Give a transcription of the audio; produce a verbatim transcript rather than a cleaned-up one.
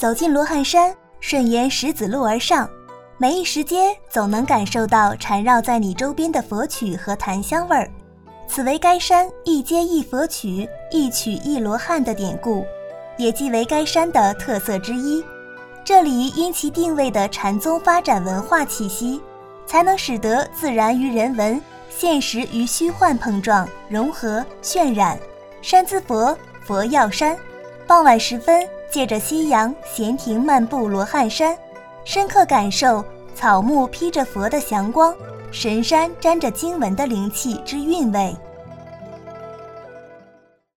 走进罗汉山，顺沿石子路而上，每一石阶总能感受到缠绕在你周边的佛曲和檀香味儿。此为该山一阶一佛曲，一曲一罗汉的典故，也即为该山的特色之一。这里因其定位的禅宗发展文化气息，才能使得自然与人文、现实与虚幻碰撞、融合、渲染。山自佛，佛耀山。傍晚时分，借着夕阳闲庭漫步罗汉山，深刻感受草木披着佛的祥光，神山沾着经文的灵气之韵味。